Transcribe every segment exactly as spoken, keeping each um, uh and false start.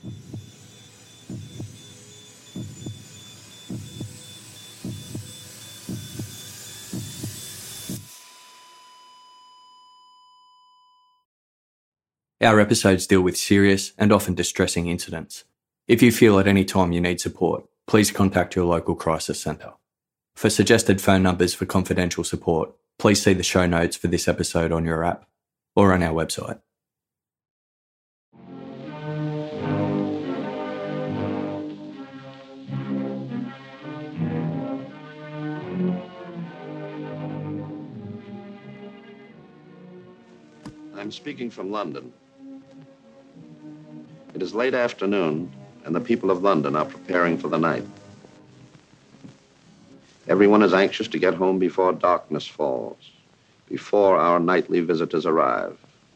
Our episodes deal with serious and often distressing incidents. If you feel at any time you need support, please contact your local crisis centre. For suggested phone numbers for confidential support, please see the show notes for this episode on your app or on our website. I'm speaking from London. It is late afternoon, and the people of London are preparing for the night. Everyone is anxious to get home before darkness falls, before our nightly visitors arrive.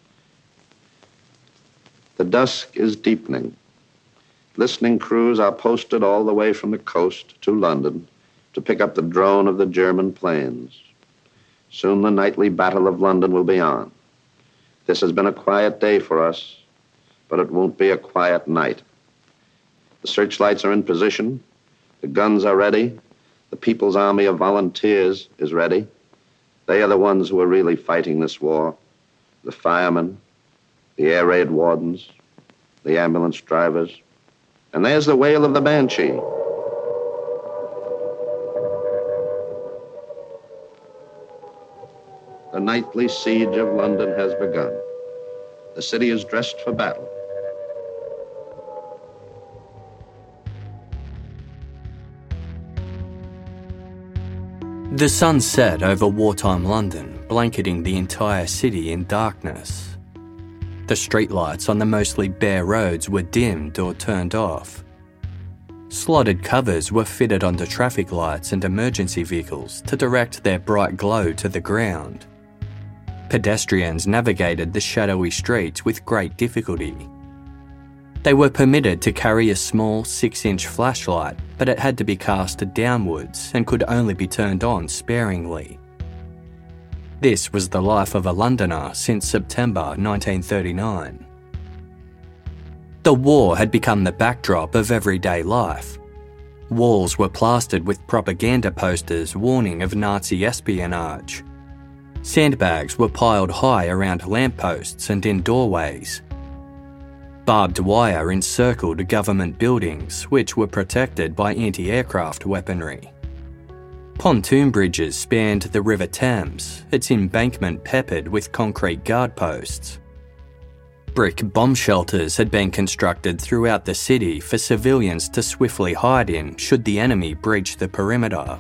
The dusk is deepening. Listening crews are posted all the way from the coast to London to pick up the drone of the German planes. Soon the nightly battle of London will be on. This has been a quiet day for us, but it won't be a quiet night. The searchlights are in position, the guns are ready, the People's Army of Volunteers is ready. They are the ones who are really fighting this war. The firemen, the air raid wardens, the ambulance drivers. And there's the wail of the banshee. The nightly siege of London has begun. The city is dressed for battle. The sun set over wartime London, blanketing the entire city in darkness. The streetlights on the mostly bare roads were dimmed or turned off. Slotted covers were fitted onto traffic lights and emergency vehicles to direct their bright glow to the ground. Pedestrians navigated the shadowy streets with great difficulty. They were permitted to carry a small six-inch flashlight, but it had to be cast downwards and could only be turned on sparingly. This was the life of a Londoner since September nineteen thirty-nine. The war had become the backdrop of everyday life. Walls were plastered with propaganda posters warning of Nazi espionage. Sandbags were piled high around lampposts and in doorways. Barbed wire encircled government buildings, which were protected by anti-aircraft weaponry. Pontoon bridges spanned the River Thames, its embankment peppered with concrete guard posts. Brick bomb shelters had been constructed throughout the city for civilians to swiftly hide in should the enemy breach the perimeter.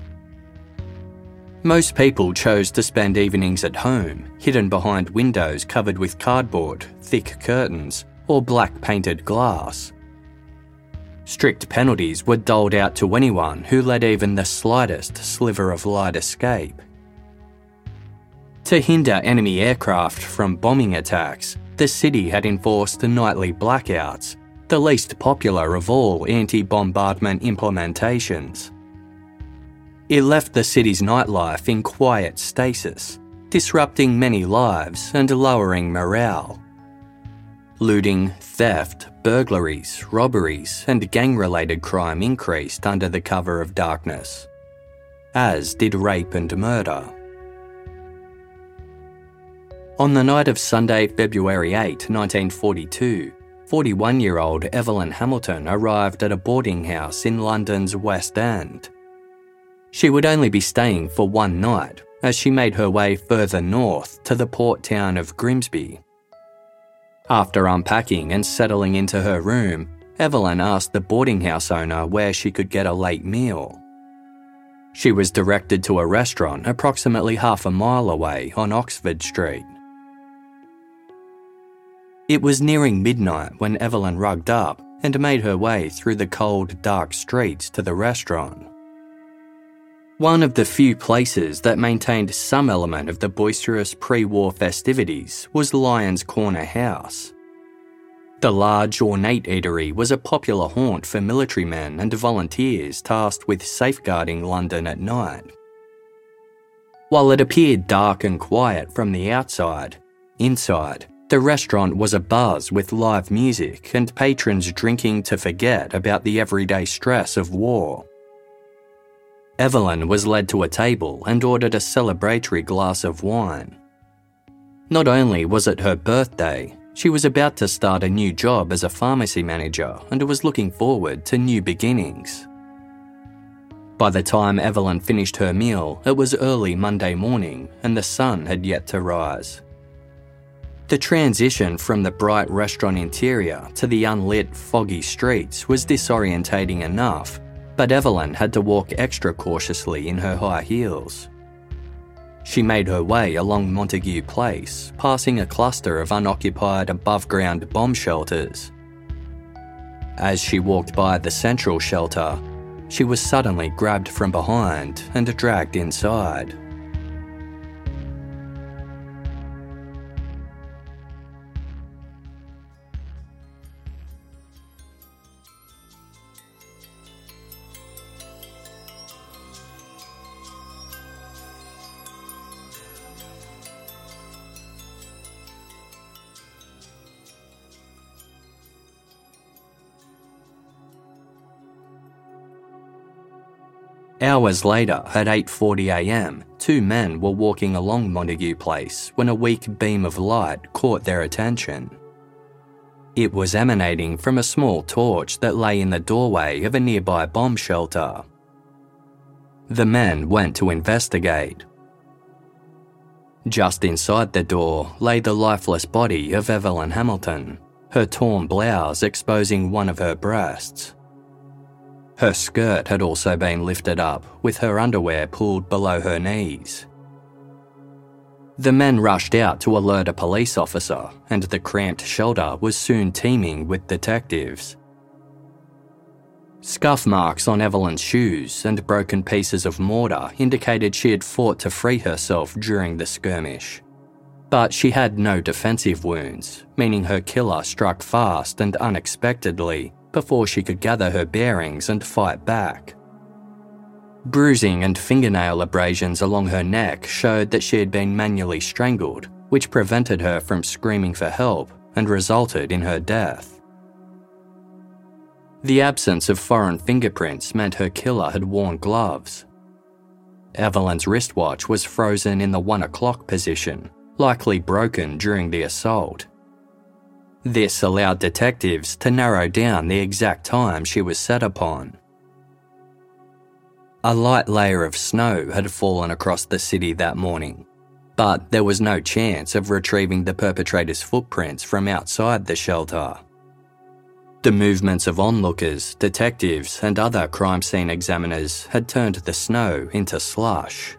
Most people chose to spend evenings at home, hidden behind windows covered with cardboard, thick curtains, or black painted glass. Strict penalties were doled out to anyone who let even the slightest sliver of light escape. To hinder enemy aircraft from bombing attacks, the city had enforced nightly blackouts, the least popular of all anti-bombardment implementations. It left the city's nightlife in quiet stasis, disrupting many lives and lowering morale. Looting, theft, burglaries, robberies, and gang-related crime increased under the cover of darkness, as did rape and murder. On the night of Sunday, February eighth, nineteen forty-two, forty-one-year-old Evelyn Hamilton arrived at a boarding house in London's West End. She would only be staying for one night, as she made her way further north to the port town of Grimsby. After unpacking and settling into her room, Evelyn asked the boarding house owner where she could get a late meal. She was directed to a restaurant approximately half a mile away on Oxford Street. It was nearing midnight when Evelyn rugged up and made her way through the cold, dark streets to the restaurant. One of the few places that maintained some element of the boisterous pre-war festivities was Lyons Corner House. The large, ornate eatery was a popular haunt for military men and volunteers tasked with safeguarding London at night. While it appeared dark and quiet from the outside, inside, The restaurant was abuzz with live music and patrons drinking to forget about the everyday stress of war. Evelyn was led to a table and ordered a celebratory glass of wine. Not only was it her birthday, she was about to start a new job as a pharmacy manager and was looking forward to new beginnings. By the time Evelyn finished her meal, it was early Monday morning and the sun had yet to rise. The transition from the bright restaurant interior to the unlit, foggy streets was disorientating enough, but Evelyn had to walk extra cautiously in her high heels. She made her way along Montague Place, passing a cluster of unoccupied above-ground bomb shelters. As she walked by the central shelter, she was suddenly grabbed from behind and dragged inside. Hours later, at eight forty a m, two men were walking along Montague Place when a weak beam of light caught their attention. It was emanating from a small torch that lay in the doorway of a nearby bomb shelter. The men went to investigate. Just inside the door lay the lifeless body of Evelyn Hamilton, her torn blouse exposing one of her breasts. Her skirt had also been lifted up, with her underwear pulled below her knees. The men rushed out to alert a police officer, and the cramped shelter was soon teeming with detectives. Scuff marks on Evelyn's shoes and broken pieces of mortar indicated she had fought to free herself during the skirmish. But she had no defensive wounds, meaning her killer struck fast and unexpectedly before she could gather her bearings and fight back. Bruising and fingernail abrasions along her neck showed that she had been manually strangled, which prevented her from screaming for help and resulted in her death. The absence of foreign fingerprints meant her killer had worn gloves. Evelyn's wristwatch was frozen in the one o'clock position, likely broken during the assault. This allowed detectives to narrow down the exact time she was set upon. A light layer of snow had fallen across the city that morning, but there was no chance of retrieving the perpetrator's footprints from outside the shelter. The movements of onlookers, detectives, and other crime scene examiners had turned the snow into slush.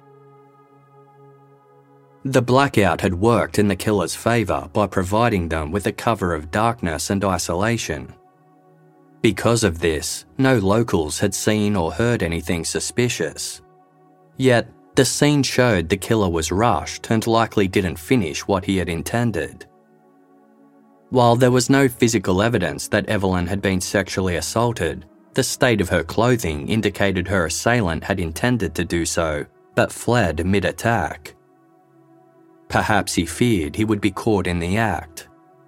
The blackout had worked in the killer's favour by providing them with a cover of darkness and isolation. Because of this, no locals had seen or heard anything suspicious. Yet, the scene showed the killer was rushed and likely didn't finish what he had intended. While there was no physical evidence that Evelyn had been sexually assaulted, the state of her clothing indicated her assailant had intended to do so, but fled mid-attack. Perhaps he feared he would be caught in the act.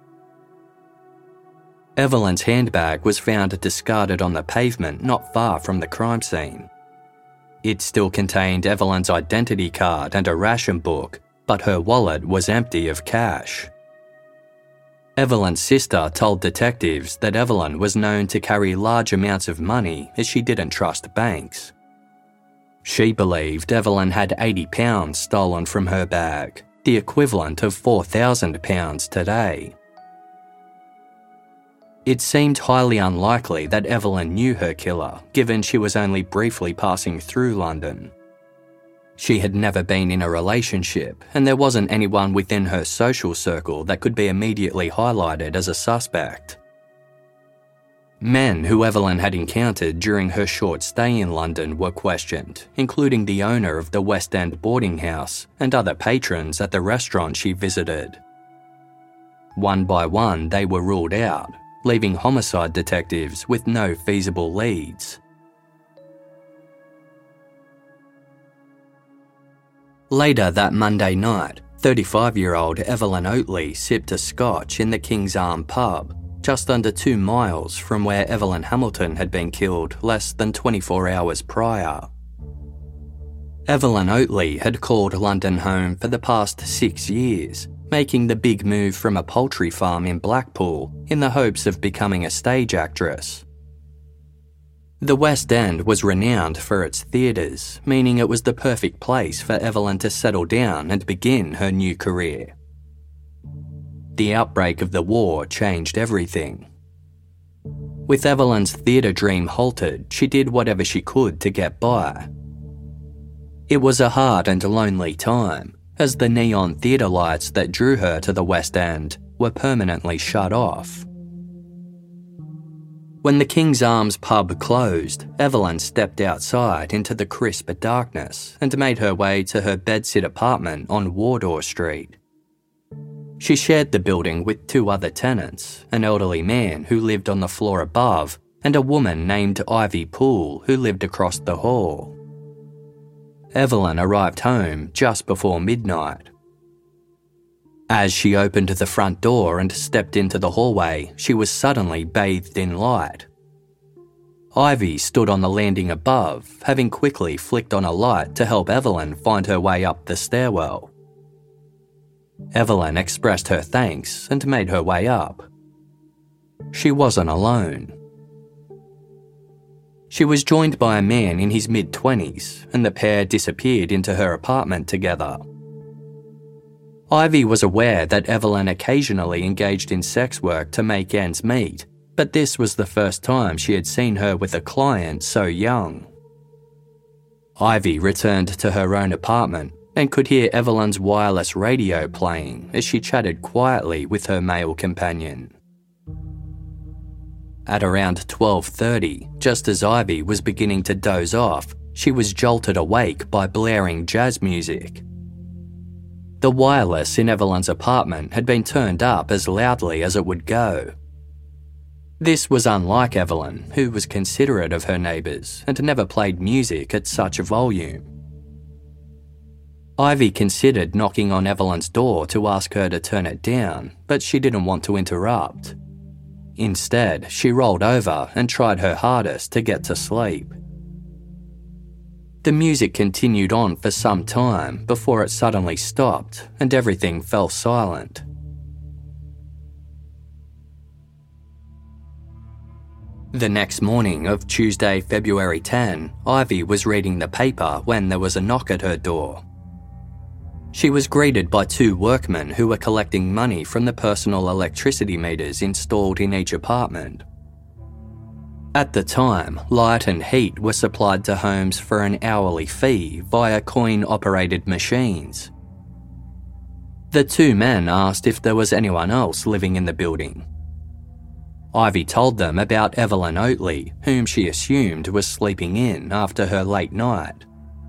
Evelyn's handbag was found discarded on the pavement not far from the crime scene. It still contained Evelyn's identity card and a ration book, but her wallet was empty of cash. Evelyn's sister told detectives that Evelyn was known to carry large amounts of money as she didn't trust banks. She believed Evelyn had eighty pounds stolen from her bag, the equivalent of four thousand pounds today. It seemed highly unlikely that Evelyn knew her killer, given she was only briefly passing through London. She had never been in a relationship, and there wasn't anyone within her social circle that could be immediately highlighted as a suspect. Men who Evelyn had encountered during her short stay in London were questioned, including the owner of the West End boarding house and other patrons at the restaurant she visited. One by one, they were ruled out, leaving homicide detectives with no feasible leads. Later that Monday night, thirty-five-year-old Evelyn Oatley sipped a scotch in the King's Arm pub, just under two miles from where Evelyn Hamilton had been killed less than twenty-four hours prior. Evelyn Oatley had called London home for the past six years, making the big move from a poultry farm in Blackpool in the hopes of becoming a stage actress. The West End was renowned for its theatres, meaning it was the perfect place for Evelyn to settle down and begin her new career. The outbreak of the war changed everything. With Evelyn's theatre dream halted, she did whatever she could to get by. It was a hard and lonely time, as the neon theatre lights that drew her to the West End were permanently shut off. When the King's Arms pub closed, Evelyn stepped outside into the crisp darkness and made her way to her bedsit apartment on Wardour Street. She shared the building with two other tenants, an elderly man who lived on the floor above and a woman named Ivy Poole who lived across the hall. Evelyn arrived home just before midnight. As she opened the front door and stepped into the hallway, she was suddenly bathed in light. Ivy stood on the landing above, having quickly flicked on a light to help Evelyn find her way up the stairwell. Evelyn expressed her thanks and made her way up. She wasn't alone. She was joined by a man in his mid-twenties, and the pair disappeared into her apartment together. Ivy was aware that Evelyn occasionally engaged in sex work to make ends meet, but this was the first time she had seen her with a client so young. Ivy returned to her own apartment and could hear Evelyn's wireless radio playing as she chatted quietly with her male companion. At around twelve thirty, just as Ivy was beginning to doze off, she was jolted awake by blaring jazz music. The wireless in Evelyn's apartment had been turned up as loudly as it would go. This was unlike Evelyn, who was considerate of her neighbours and never played music at such a volume. Ivy considered knocking on Evelyn's door to ask her to turn it down, but she didn't want to interrupt. Instead, she rolled over and tried her hardest to get to sleep. The music continued on for some time before it suddenly stopped and everything fell silent. The next morning of Tuesday, February tenth, Ivy was reading the paper when there was a knock at her door. She was greeted by two workmen who were collecting money from the personal electricity meters installed in each apartment. At the time, light and heat were supplied to homes for an hourly fee via coin-operated machines. The two men asked if there was anyone else living in the building. Ivy told them about Evelyn Oatley, whom she assumed was sleeping in after her late night.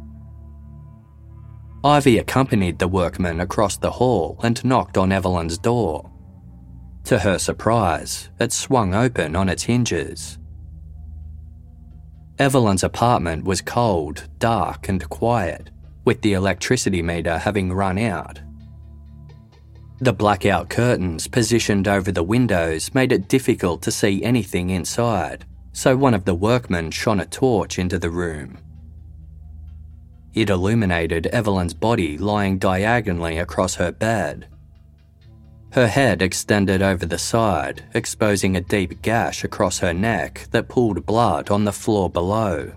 Ivy accompanied the workman across the hall and knocked on Evelyn's door. To her surprise, it swung open on its hinges. Evelyn's apartment was cold, dark and quiet, with the electricity meter having run out. The blackout curtains positioned over the windows made it difficult to see anything inside, so one of the workmen shone a torch into the room. It illuminated Evelyn's body lying diagonally across her bed. Her head extended over the side, exposing a deep gash across her neck that pooled blood on the floor below.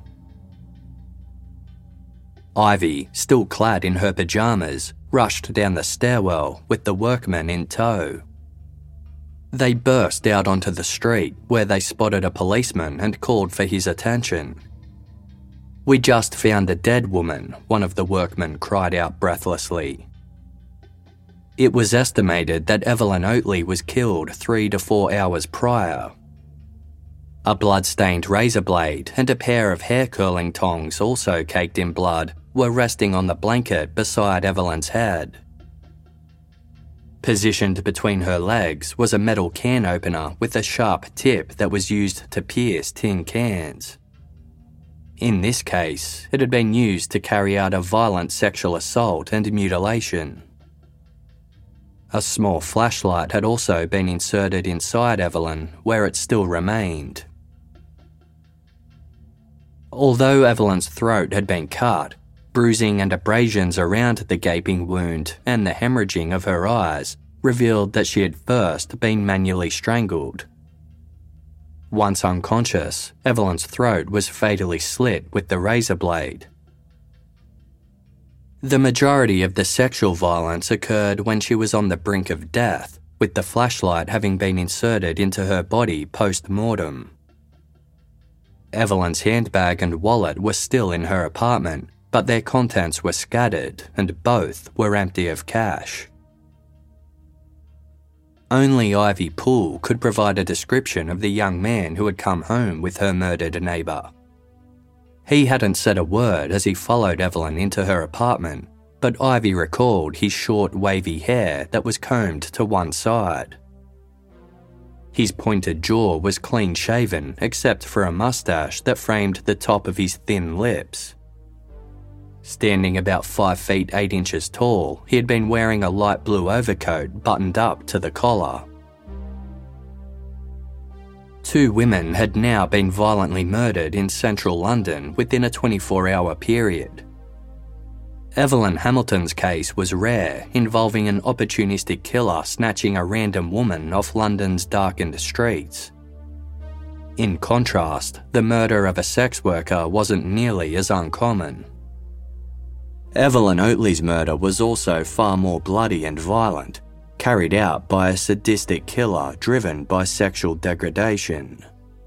Ivy, still clad in her pyjamas, rushed down the stairwell with the workmen in tow. They burst out onto the street where they spotted a policeman and called for his attention. "We just found a dead woman," one of the workmen cried out breathlessly. It was estimated that Evelyn Oatley was killed three to four hours prior. A blood-stained razor blade and a pair of hair-curling tongs, also caked in blood, were resting on the blanket beside Evelyn's head. Positioned between her legs was a metal can opener with a sharp tip that was used to pierce tin cans. In this case, it had been used to carry out a violent sexual assault and mutilation. A small flashlight had also been inserted inside Evelyn, where it still remained. Although Evelyn's throat had been cut, bruising and abrasions around the gaping wound and the hemorrhaging of her eyes revealed that she had first been manually strangled. Once unconscious, Evelyn's throat was fatally slit with the razor blade. The majority of the sexual violence occurred when she was on the brink of death, with the flashlight having been inserted into her body post-mortem. Evelyn's handbag and wallet were still in her apartment, but their contents were scattered and both were empty of cash. Only Ivy Poole could provide a description of the young man who had come home with her murdered neighbour. He hadn't said a word as he followed Evelyn into her apartment, but Ivy recalled his short, wavy hair that was combed to one side. His pointed jaw was clean-shaven except for a moustache that framed the top of his thin lips. Standing about five feet eight inches tall, he had been wearing a light blue overcoat buttoned up to the collar. Two women had now been violently murdered in central London within a twenty-four hour period. Evelyn Hamilton's case was rare, involving an opportunistic killer snatching a random woman off London's darkened streets. In contrast, the murder of a sex worker wasn't nearly as uncommon. Evelyn Oatley's murder was also far more bloody and violent, carried out by a sadistic killer driven by sexual degradation.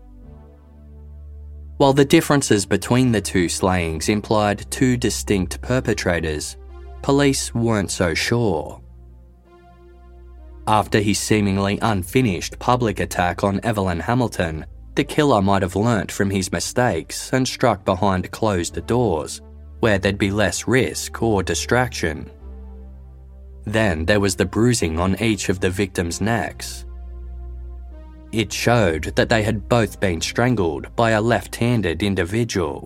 While the differences between the two slayings implied two distinct perpetrators, police weren't so sure. After his seemingly unfinished public attack on Evelyn Hamilton, the killer might have learnt from his mistakes and struck behind closed doors, where there'd be less risk or distraction. Then there was the bruising on each of the victims' necks. It showed that they had both been strangled by a left-handed individual.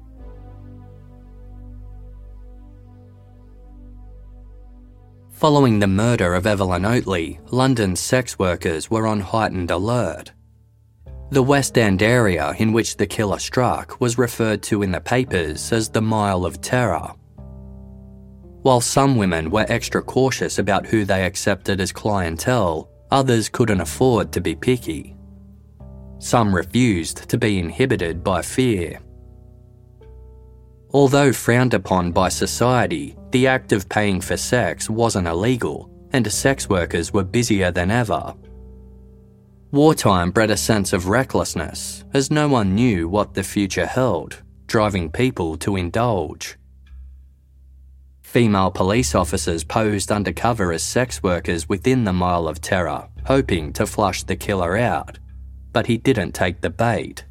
Following the murder of Evelyn Oatley, London's sex workers were on heightened alert. The West End area in which the killer struck was referred to in the papers as the Mile of Terror. While some women were extra cautious about who they accepted as clientele, others couldn't afford to be picky. Some refused to be inhibited by fear. Although frowned upon by society, the act of paying for sex wasn't illegal, and sex workers were busier than ever. Wartime bred a sense of recklessness, as no one knew what the future held, driving people to indulge. Female police officers posed undercover as sex workers within the Mile of Terror, hoping to flush the killer out, but he didn't take the bait.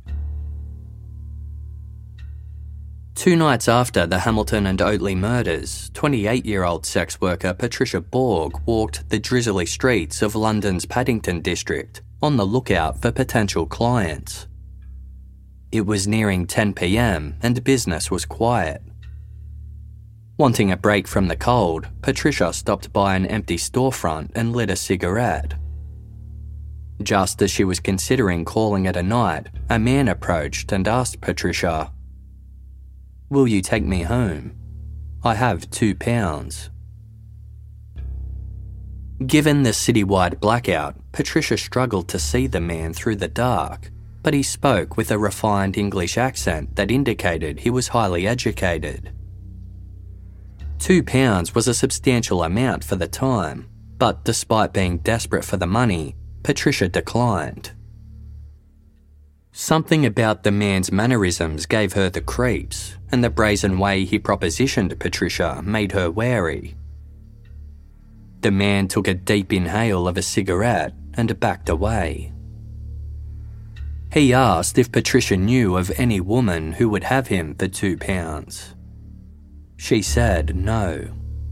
Two nights after the Hamilton and Oatley murders, twenty-eight-year-old sex worker Patricia Borg walked the drizzly streets of London's Paddington district, on the lookout for potential clients. It was nearing ten p m and business was quiet. Wanting a break from the cold, Patricia stopped by an empty storefront and lit a cigarette. Just as she was considering calling it a night, a man approached and asked Patricia, "Will you take me home? I have two pounds." Given the citywide blackout, Patricia struggled to see the man through the dark, but he spoke with a refined English accent that indicated he was highly educated. Two pounds was a substantial amount for the time, but despite being desperate for the money, Patricia declined. Something about the man's mannerisms gave her the creeps, and the brazen way he propositioned Patricia made her wary. The man took a deep inhale of a cigarette and backed away. He asked if Patricia knew of any woman who would have him for two pounds. She said no.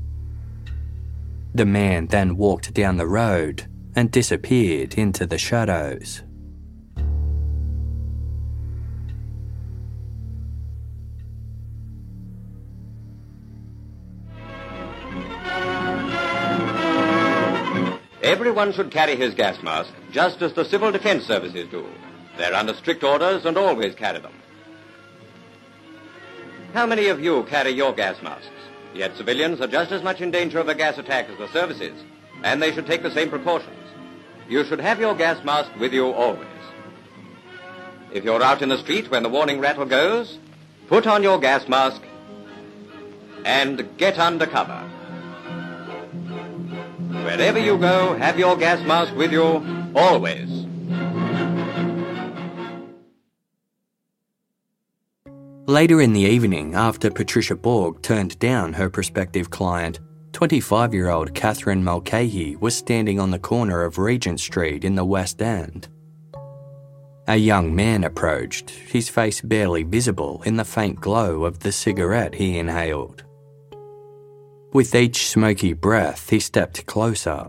The man then walked down the road and disappeared into the shadows. Everyone should carry his gas mask, just as the Civil Defence Services do. They're under strict orders and always carry them. How many of you carry your gas masks? Yet civilians are just as much in danger of a gas attack as the services, and they should take the same precautions. You should have your gas mask with you always. If you're out in the street when the warning rattle goes, put on your gas mask and get under cover. Wherever you go, have your gas mask with you always. Later in the evening, after Patricia Borg turned down her prospective client, twenty-five-year-old Catherine Mulcahy was standing on the corner of Regent Street in the West End. A young man approached, his face barely visible in the faint glow of the cigarette he inhaled. With each smoky breath, he stepped closer.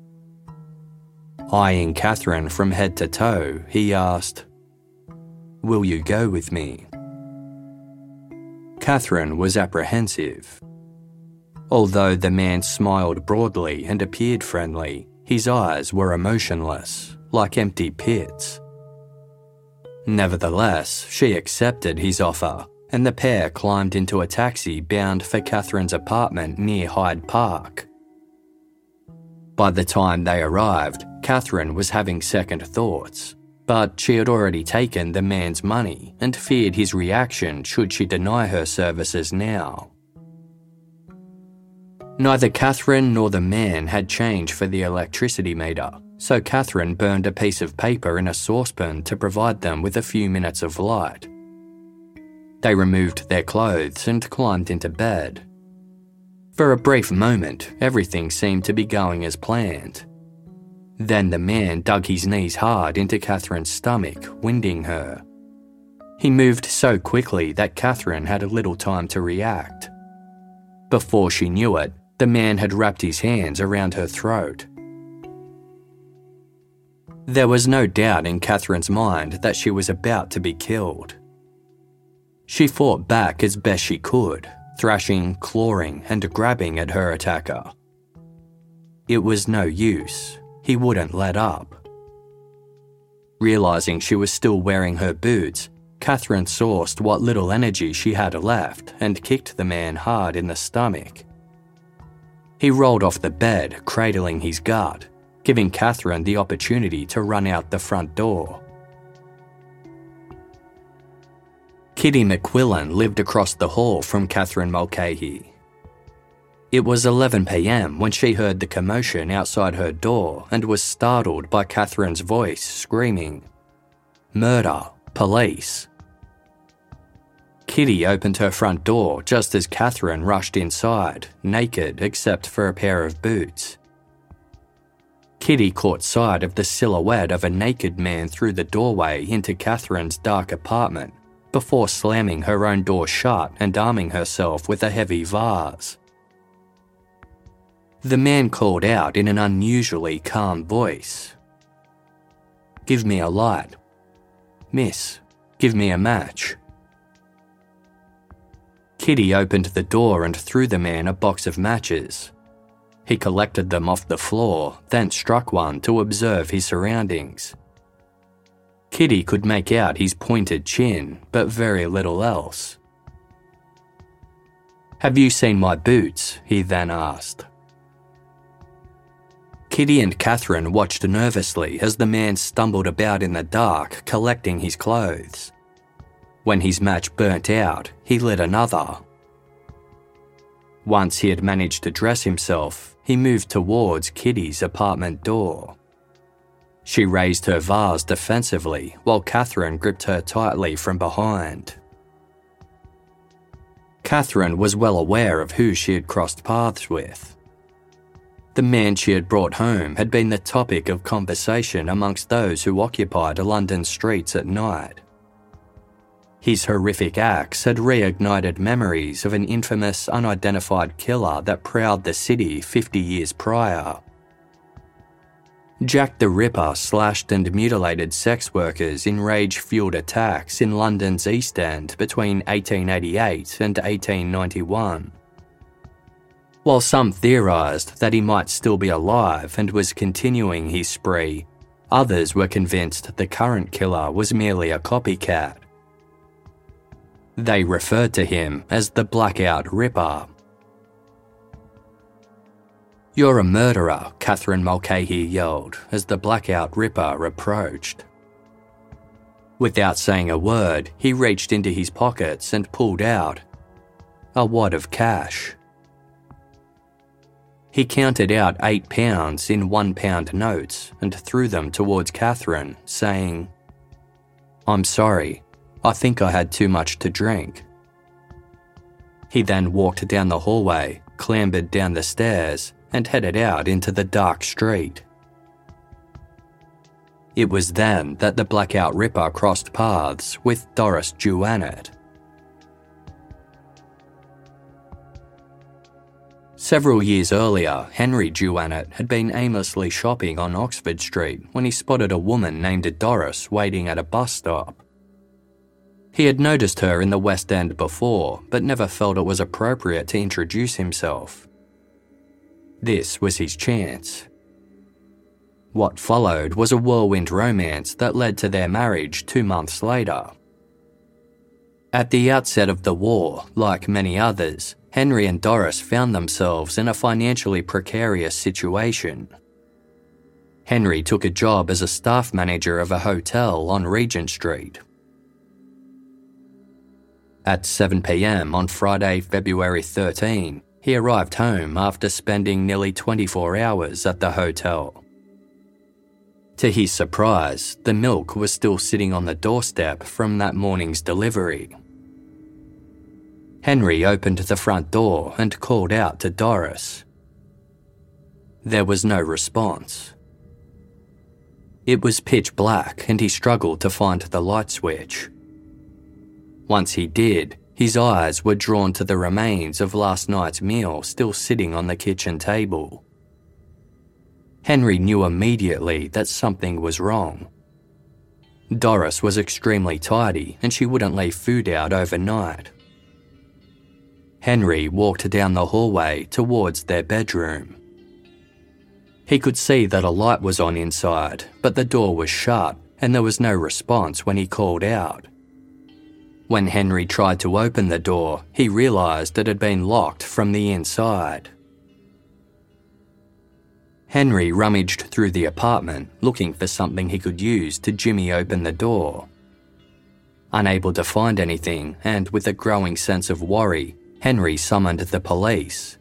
Eyeing Catherine from head to toe, he asked, "Will you go with me?" Catherine was apprehensive. Although the man smiled broadly and appeared friendly, his eyes were emotionless, like empty pits. Nevertheless, she accepted his offer, and the pair climbed into a taxi bound for Catherine's apartment near Hyde Park. By the time they arrived, Catherine was having second thoughts, but she had already taken the man's money and feared his reaction should she deny her services now. Neither Catherine nor the man had change for the electricity meter, so Catherine burned a piece of paper in a saucepan to provide them with a few minutes of light. They removed their clothes and climbed into bed. For a brief moment, everything seemed to be going as planned. Then the man dug his knees hard into Catherine's stomach, winding her. He moved so quickly that Catherine had a little time to react. Before she knew it, the man had wrapped his hands around her throat. There was no doubt in Catherine's mind that she was about to be killed. She fought back as best she could, thrashing, clawing, and grabbing at her attacker. It was no use. He wouldn't let up. Realising she was still wearing her boots, Catherine sourced what little energy she had left and kicked the man hard in the stomach. He rolled off the bed, cradling his gut, giving Catherine the opportunity to run out the front door. Kitty McQuillan lived across the hall from Catherine Mulcahy. It was eleven p.m. when she heard the commotion outside her door and was startled by Catherine's voice screaming, "Murder! Police!" Kitty opened her front door just as Catherine rushed inside, naked except for a pair of boots. Kitty caught sight of the silhouette of a naked man through the doorway into Catherine's dark apartment before slamming her own door shut and arming herself with a heavy vase. The man called out in an unusually calm voice, "Give me a light. Miss, give me a match." Kitty opened the door and threw the man a box of matches. He collected them off the floor, then struck one to observe his surroundings. Kitty could make out his pointed chin, but very little else. "Have you seen my boots?" he then asked. Kitty and Catherine watched nervously as the man stumbled about in the dark, collecting his clothes. When his match burnt out, he lit another. Once he had managed to dress himself, he moved towards Kitty's apartment door. She raised her vase defensively while Catherine gripped her tightly from behind. Catherine was well aware of who she had crossed paths with. The man she had brought home had been the topic of conversation amongst those who occupied London streets at night. His horrific acts had reignited memories of an infamous unidentified killer that prowled the city fifty years prior. Jack the Ripper slashed and mutilated sex workers in rage-fueled attacks in London's East End between eighteen eighty-eight and eighteen ninety-one. While some theorised that he might still be alive and was continuing his spree, others were convinced the current killer was merely a copycat. They referred to him as the Blackout Ripper. "You're a murderer," Catherine Mulcahy yelled as the Blackout Ripper approached. Without saying a word, he reached into his pockets and pulled out a wad of cash. He counted out eight pounds in one-pound notes and threw them towards Catherine, saying, "I'm sorry, I think I had too much to drink." He then walked down the hallway, clambered down the stairs, and headed out into the dark street. It was then that the Blackout Ripper crossed paths with Doris Juanet. Several years earlier, Henry Juanet had been aimlessly shopping on Oxford Street when he spotted a woman named Doris waiting at a bus stop. He had noticed her in the West End before, but never felt it was appropriate to introduce himself. This was his chance. What followed was a whirlwind romance that led to their marriage two months later. At the outset of the war, like many others, Henry and Doris found themselves in a financially precarious situation. Henry took a job as a staff manager of a hotel on Regent Street. At seven p m on Friday, February thirteenth, he arrived home after spending nearly twenty-four hours at the hotel. To his surprise, the milk was still sitting on the doorstep from that morning's delivery. Henry opened the front door and called out to Doris. There was no response. It was pitch black and he struggled to find the light switch. Once he did, his eyes were drawn to the remains of last night's meal still sitting on the kitchen table. Henry knew immediately that something was wrong. Doris was extremely tidy and she wouldn't leave food out overnight. Henry walked down the hallway towards their bedroom. He could see that a light was on inside, but the door was shut and there was no response when he called out. When Henry tried to open the door, he realised it had been locked from the inside. Henry rummaged through the apartment, looking for something he could use to jimmy open the door. Unable to find anything, and with a growing sense of worry, Henry summoned the police.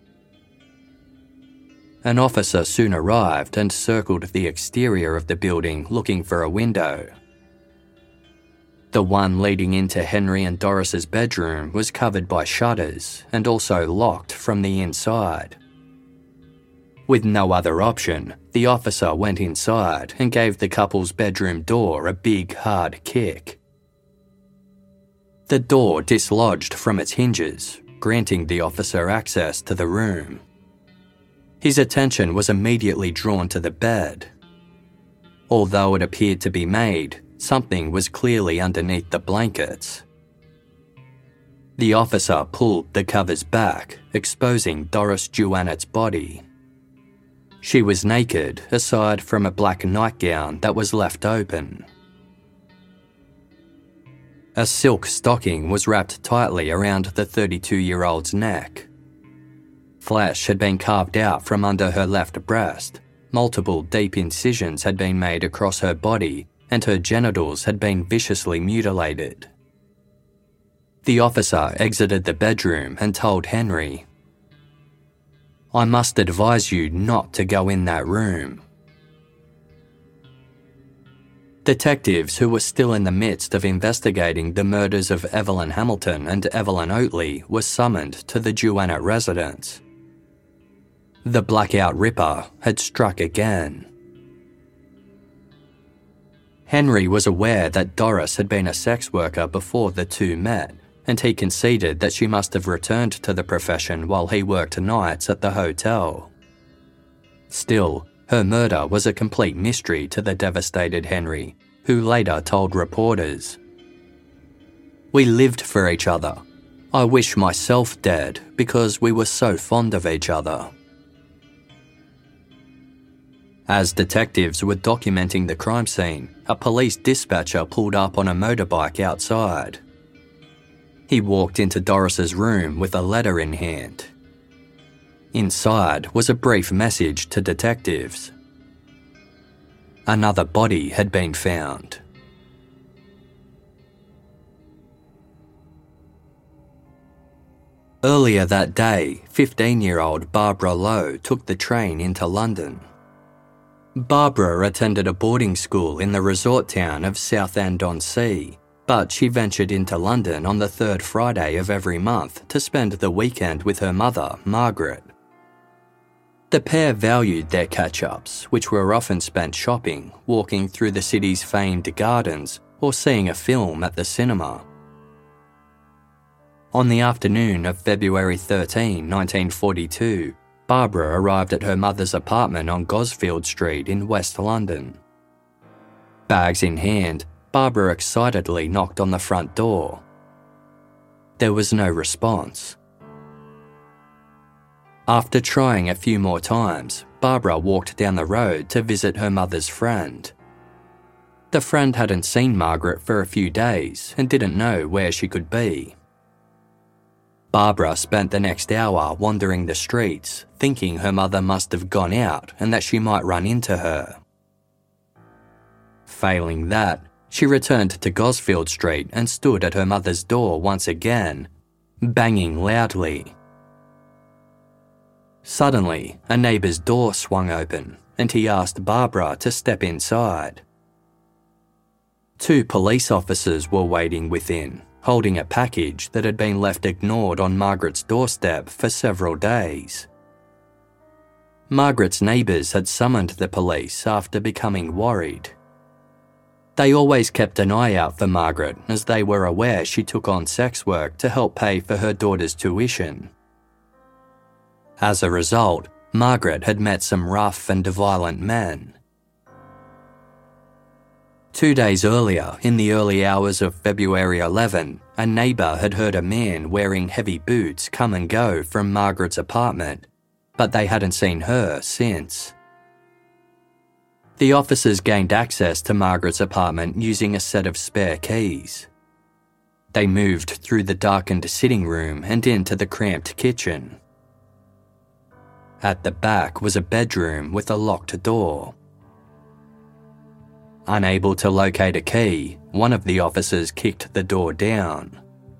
An officer soon arrived and circled the exterior of the building looking for a window. The one leading into Henry and Doris's bedroom was covered by shutters and also locked from the inside. With no other option, the officer went inside and gave the couple's bedroom door a big, hard kick. The door dislodged from its hinges, granting the officer access to the room. His attention was immediately drawn to the bed. Although it appeared to be made, something was clearly underneath the blankets. The officer pulled the covers back, exposing Doris Juanet's body. She was naked, aside from a black nightgown that was left open. A silk stocking was wrapped tightly around the thirty-two-year-old's neck. Flesh had been carved out from under her left breast, multiple deep incisions had been made across her body, and her genitals had been viciously mutilated. The officer exited the bedroom and told Henry, "I must advise you not to go in that room." Detectives who were still in the midst of investigating the murders of Evelyn Hamilton and Evelyn Oatley were summoned to the Juanet residence. The Blackout Ripper had struck again. Henry was aware that Doris had been a sex worker before the two met, and he conceded that she must have returned to the profession while he worked nights at the hotel. Still, her murder was a complete mystery to the devastated Henry, who later told reporters, "We lived for each other. I wish myself dead because we were so fond of each other." As detectives were documenting the crime scene, a police dispatcher pulled up on a motorbike outside. He walked into Doris's room with a letter in hand. Inside was a brief message to detectives. Another body had been found. Earlier that day, fifteen-year-old Barbara Lowe took the train into London. Barbara attended a boarding school in the resort town of Southend-on-Sea, but she ventured into London on the third Friday of every month to spend the weekend with her mother, Margaret. The pair valued their catch-ups, which were often spent shopping, walking through the city's famed gardens, or seeing a film at the cinema. On the afternoon of February thirteenth, nineteen forty-two, Barbara arrived at her mother's apartment on Gosfield Street in West London. Bags in hand, Barbara excitedly knocked on the front door. There was no response. After trying a few more times, Barbara walked down the road to visit her mother's friend. The friend hadn't seen Margaret for a few days and didn't know where she could be. Barbara spent the next hour wandering the streets, thinking her mother must have gone out and that she might run into her. Failing that, she returned to Gosfield Street and stood at her mother's door once again, banging loudly. Suddenly, a neighbour's door swung open and he asked Barbara to step inside. Two police officers were waiting within, holding a package that had been left ignored on Margaret's doorstep for several days. Margaret's neighbours had summoned the police after becoming worried. They always kept an eye out for Margaret as they were aware she took on sex work to help pay for her daughter's tuition. As a result, Margaret had met some rough and violent men. Two days earlier, in the early hours of February eleventh, a neighbour had heard a man wearing heavy boots come and go from Margaret's apartment, but they hadn't seen her since. The officers gained access to Margaret's apartment using a set of spare keys. They moved through the darkened sitting room and into the cramped kitchen. At the back was a bedroom with a locked door. Unable to locate a key, one of the officers kicked the door down.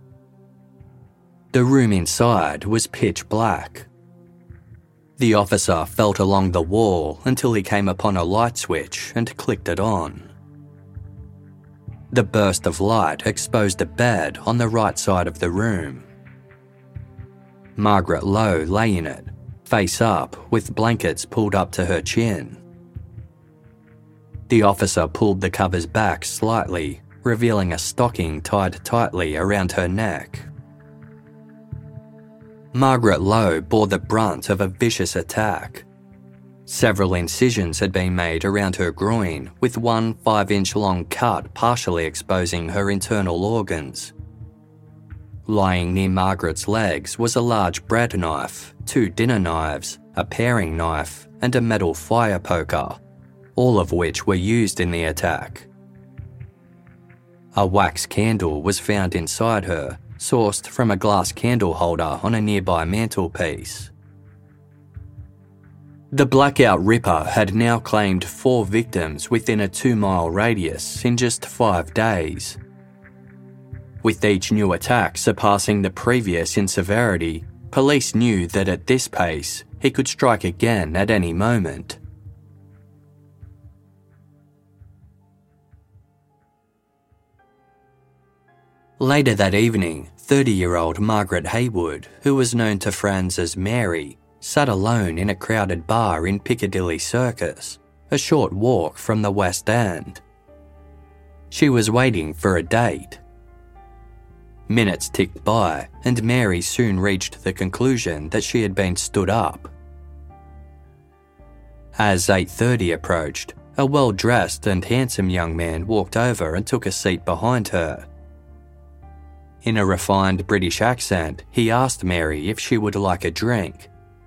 The room inside was pitch black. The officer felt along the wall until he came upon a light switch and clicked it on. The burst of light exposed a bed on the right side of the room. Margaret Lowe lay in it, face up, with blankets pulled up to her chin. The officer pulled the covers back slightly, revealing a stocking tied tightly around her neck. Margaret Lowe bore the brunt of a vicious attack. Several incisions had been made around her groin, with one five-inch long cut partially exposing her internal organs. Lying near Margaret's legs was a large bread knife, two dinner knives, a paring knife, and a metal fire poker, all of which were used in the attack. A wax candle was found inside her, sourced from a glass candle holder on a nearby mantelpiece. The Blackout Ripper had now claimed four victims within a two-mile radius in just five days. With each new attack surpassing the previous in severity, police knew that at this pace, he could strike again at any moment. Later that evening, thirty-year-old Margaret Haywood, who was known to friends as Mary, sat alone in a crowded bar in Piccadilly Circus, a short walk from the West End. She was waiting for a date. Minutes ticked by, and Mary soon reached the conclusion that she had been stood up. As eight thirty approached, a well-dressed and handsome young man walked over and took a seat behind her. In a refined British accent, he asked Mary if she would like a drink.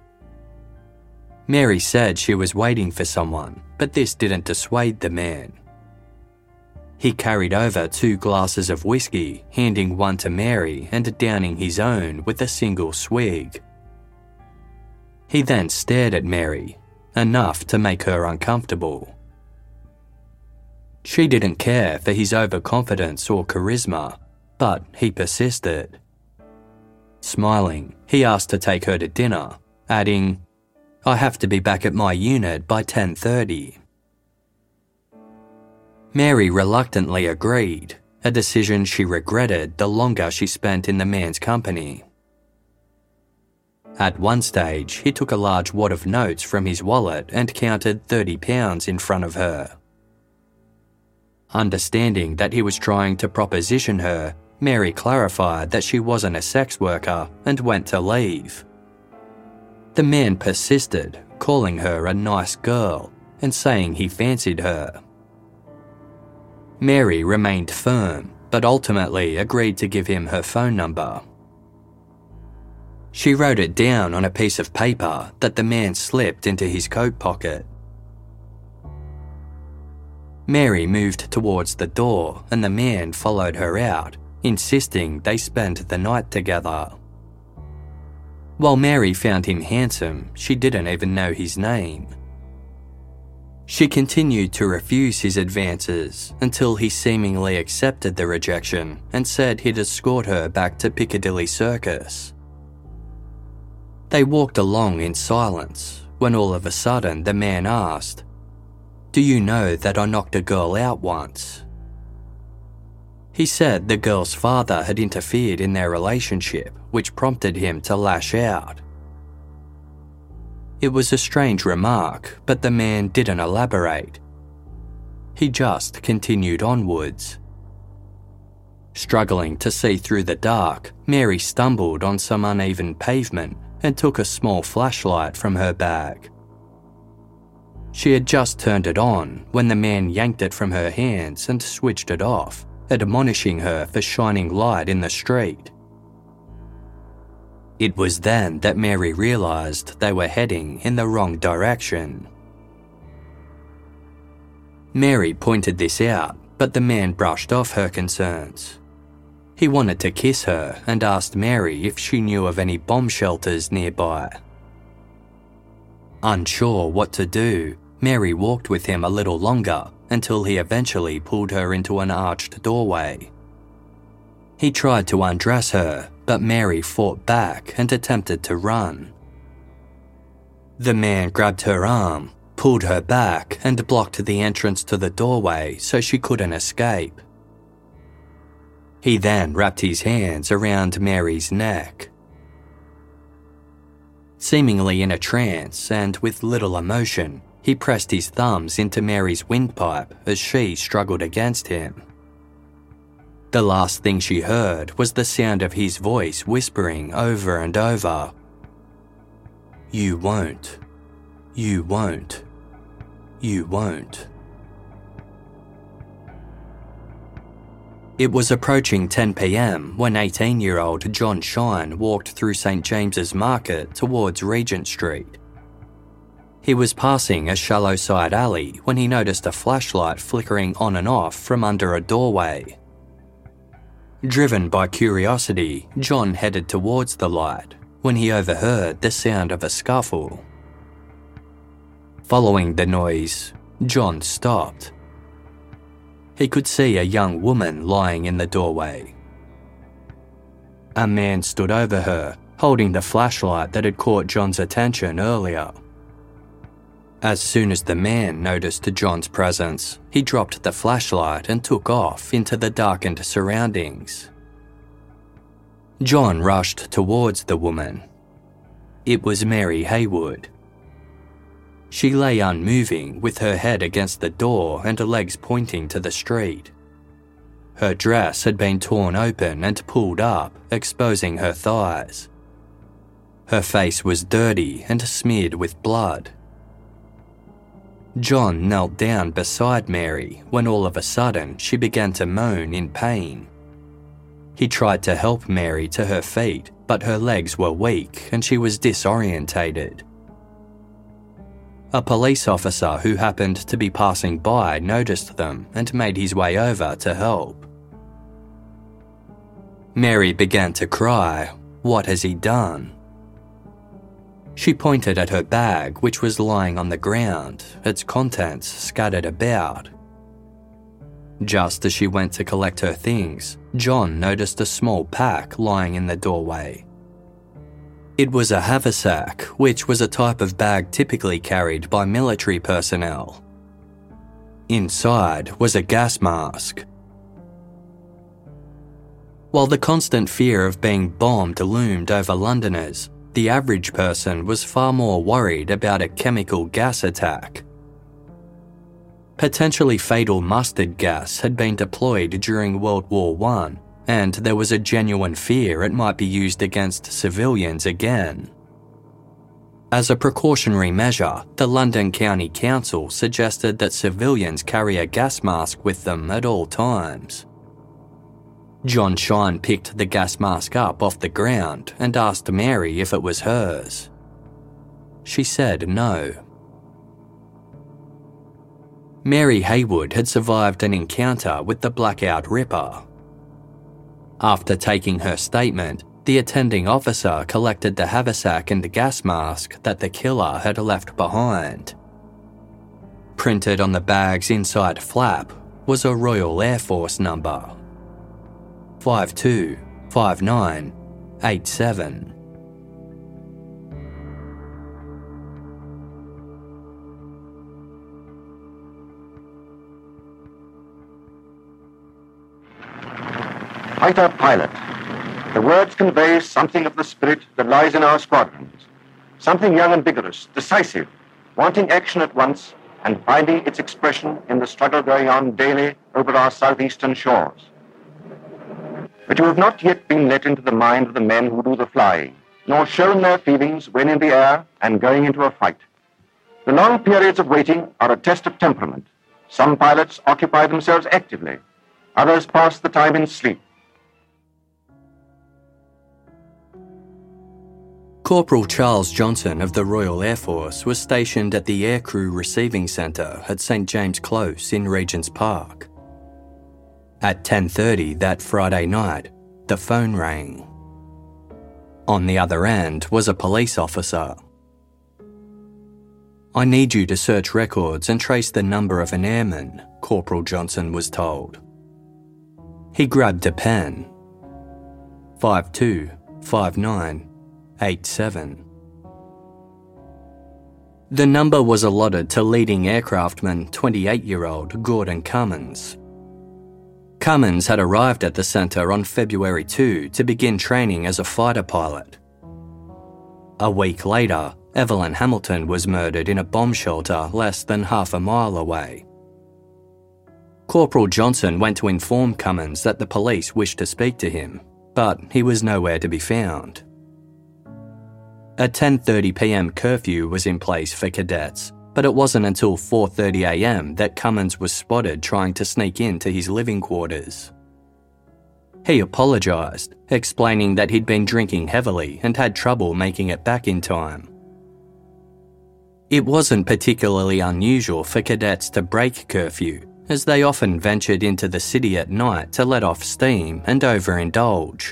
Mary said she was waiting for someone, but this didn't dissuade the man. He carried over two glasses of whiskey, handing one to Mary and downing his own with a single swig. He then stared at Mary, enough to make her uncomfortable. She didn't care for his overconfidence or charisma, but he persisted. Smiling, he asked to take her to dinner, adding, "I have to be back at my unit by ten thirty. Mary reluctantly agreed, a decision she regretted the longer she spent in the man's company. At one stage, he took a large wad of notes from his wallet and counted thirty pounds in front of her. Understanding that he was trying to proposition her, Mary clarified that she wasn't a sex worker and went to leave. The man persisted, calling her a nice girl and saying he fancied her. Mary remained firm, but ultimately agreed to give him her phone number. She wrote it down on a piece of paper that the man slipped into his coat pocket. Mary moved towards the door and the man followed her out, insisting they spend the night together. While Mary found him handsome, she didn't even know his name. She continued to refuse his advances until he seemingly accepted the rejection and said he'd escort her back to Piccadilly Circus. They walked along in silence when all of a sudden the man asked, "Do you know that I knocked a girl out once?" He said the girl's father had interfered in their relationship, which prompted him to lash out. It was a strange remark, but the man didn't elaborate. He just continued onwards. Struggling to see through the dark, Mary stumbled on some uneven pavement and took a small flashlight from her bag. She had just turned it on when the man yanked it from her hands and switched it off, admonishing her for shining light in the street. It was then that Mary realised they were heading in the wrong direction. Mary pointed this out, but the man brushed off her concerns. He wanted to kiss her and asked Mary if she knew of any bomb shelters nearby. Unsure what to do, Mary walked with him a little longer until he eventually pulled her into an arched doorway. He tried to undress her, but Mary fought back and attempted to run. The man grabbed her arm, pulled her back, and blocked the entrance to the doorway so she couldn't escape. He then wrapped his hands around Mary's neck. Seemingly in a trance and with little emotion, he pressed his thumbs into Mary's windpipe as she struggled against him. The last thing she heard was the sound of his voice whispering over and over, "You won't. You won't. You won't." It was approaching ten p.m. when eighteen-year-old John Shine walked through Saint James's Market towards Regent Street. He was passing a shallow side alley when he noticed a flashlight flickering on and off from under a doorway. Driven by curiosity, John headed towards the light when he overheard the sound of a scuffle. Following the noise, John stopped. He could see a young woman lying in the doorway. A man stood over her, holding the flashlight that had caught John's attention earlier. As soon as the man noticed John's presence, he dropped the flashlight and took off into the darkened surroundings. John rushed towards the woman. It was Mary Haywood. She lay unmoving with her head against the door and her legs pointing to the street. Her dress had been torn open and pulled up, exposing her thighs. Her face was dirty and smeared with blood. John knelt down beside Mary when all of a sudden she began to moan in pain. He tried to help Mary to her feet, but her legs were weak and she was disorientated. A police officer who happened to be passing by noticed them and made his way over to help. Mary began to cry. What has he done? She pointed at her bag, which was lying on the ground, its contents scattered about. Just as she went to collect her things, John noticed a small pack lying in the doorway. It was a haversack, which was a type of bag typically carried by military personnel. Inside was a gas mask. While the constant fear of being bombed loomed over Londoners, the average person was far more worried about a chemical gas attack. Potentially fatal mustard gas had been deployed during World War One, and there was a genuine fear it might be used against civilians again. As a precautionary measure, the London County Council suggested that civilians carry a gas mask with them at all times. John Shine picked the gas mask up off the ground and asked Mary if it was hers. She said no. Mary Haywood had survived an encounter with the Blackout Ripper. After taking her statement, the attending officer collected the haversack and gas mask that the killer had left behind. Printed on the bag's inside flap was a Royal Air Force number. five two five nine eight seven. Fighter pilot. The words convey something of the spirit that lies in our squadrons. Something young and vigorous, decisive, wanting action at once and finding its expression in the struggle going on daily over our southeastern shores. But you have not yet been let into the mind of the men who do the flying, nor shown their feelings when in the air and going into a fight. The long periods of waiting are a test of temperament. Some pilots occupy themselves actively. Others pass the time in sleep. Corporal Charles Johnson of the Royal Air Force was stationed at the Aircrew Receiving Centre at St James Close in Regent's Park. At ten thirty that Friday night, the phone rang. On the other end was a police officer. "I need you to search records and trace the number of an airman," Corporal Johnson was told. He grabbed a pen. five two five nine eight seven. The number was allotted to leading aircraftman twenty-eight-year-old Gordon Cummins. Cummins had arrived at the centre on February second to begin training as a fighter pilot. A week later, Evelyn Hamilton was murdered in a bomb shelter less than half a mile away. Corporal Johnson went to inform Cummins that the police wished to speak to him, but he was nowhere to be found. A ten thirty p m curfew was in place for cadets, but it wasn't until four thirty a m that Cummins was spotted trying to sneak into his living quarters. He apologised, explaining that he'd been drinking heavily and had trouble making it back in time. It wasn't particularly unusual for cadets to break curfew, as they often ventured into the city at night to let off steam and overindulge.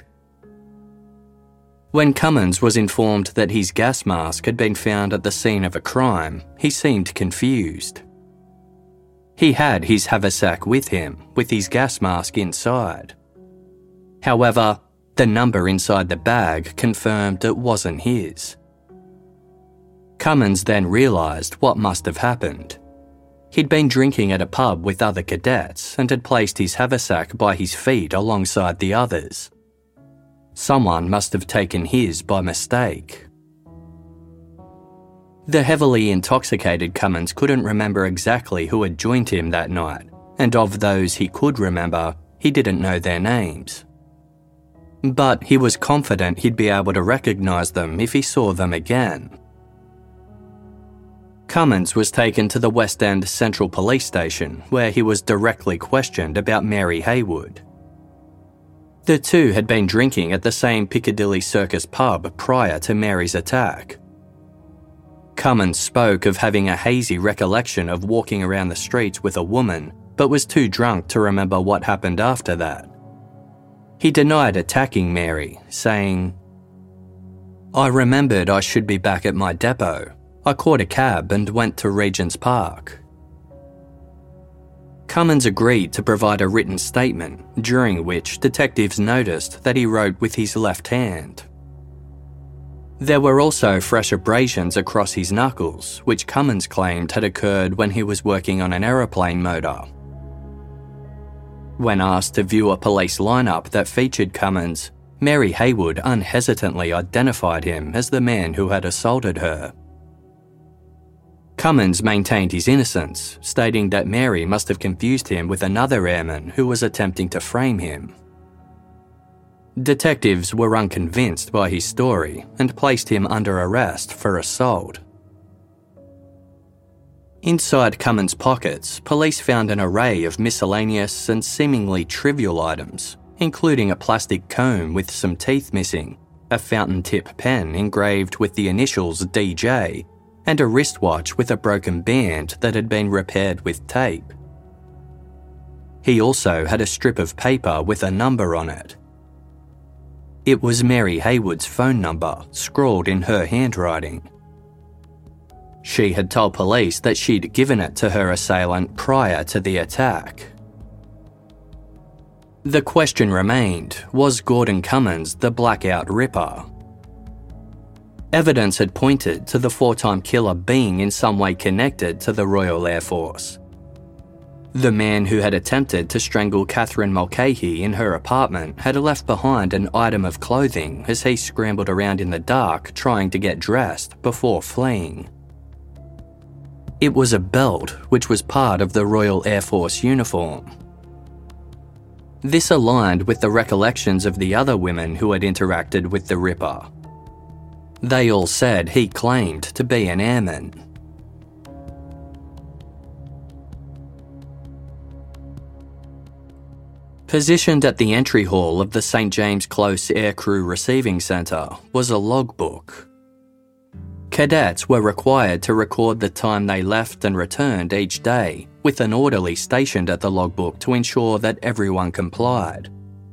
When Cummins was informed that his gas mask had been found at the scene of a crime, he seemed confused. He had his haversack with him, with his gas mask inside. However, the number inside the bag confirmed it wasn't his. Cummins then realised what must have happened. He'd been drinking at a pub with other cadets and had placed his haversack by his feet alongside the others. Someone must have taken his by mistake. The heavily intoxicated Cummins couldn't remember exactly who had joined him that night, and of those he could remember, he didn't know their names. But he was confident he'd be able to recognise them if he saw them again. Cummins was taken to the West End Central Police Station, where he was directly questioned about Mary Haywood. The two had been drinking at the same Piccadilly Circus pub prior to Mary's attack. Cummins spoke of having a hazy recollection of walking around the streets with a woman, but was too drunk to remember what happened after that. He denied attacking Mary, saying, "I remembered I should be back at my depot. I caught a cab and went to Regent's Park." Cummins agreed to provide a written statement, during which detectives noticed that he wrote with his left hand. There were also fresh abrasions across his knuckles, which Cummins claimed had occurred when he was working on an aeroplane motor. When asked to view a police lineup that featured Cummins, Mary Haywood unhesitantly identified him as the man who had assaulted her. Cummins maintained his innocence, stating that Mary must have confused him with another airman who was attempting to frame him. Detectives were unconvinced by his story and placed him under arrest for assault. Inside Cummins' pockets, police found an array of miscellaneous and seemingly trivial items, including a plastic comb with some teeth missing, a fountain tip pen engraved with the initials D J, and a wristwatch with a broken band that had been repaired with tape. He also had a strip of paper with a number on it. It was Mary Haywood's phone number, scrawled in her handwriting. She had told police that she'd given it to her assailant prior to the attack. The question remained, was Gordon Cummins the Blackout Ripper? Evidence had pointed to the four-time killer being in some way connected to the Royal Air Force. The man who had attempted to strangle Catherine Mulcahy in her apartment had left behind an item of clothing as he scrambled around in the dark trying to get dressed before fleeing. It was a belt which was part of the Royal Air Force uniform. This aligned with the recollections of the other women who had interacted with the Ripper. They all said he claimed to be an airman. Positioned at the entry hall of the Saint James Close Aircrew Receiving Centre was a logbook. Cadets were required to record the time they left and returned each day, with an orderly stationed at the logbook to ensure that everyone complied.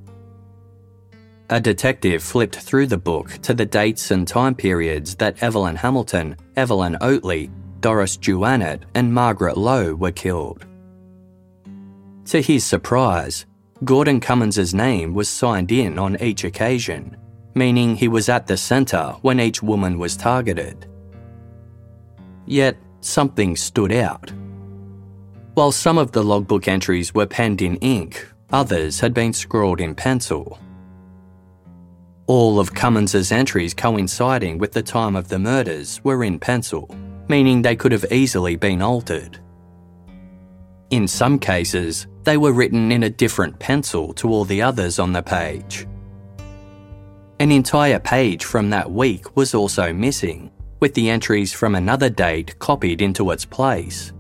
A detective flipped through the book to the dates and time periods that Evelyn Hamilton, Evelyn Oatley, Doris Juanet and Margaret Lowe were killed. To his surprise, Gordon Cummins' name was signed in on each occasion, meaning he was at the centre when each woman was targeted. Yet, something stood out. While some of the logbook entries were penned in ink, others had been scrawled in pencil. All of Cummins' entries coinciding with the time of the murders were in pencil, meaning they could have easily been altered. In some cases, they were written in a different pencil to all the others on the page. An entire page from that week was also missing, with the entries from another date copied into its place.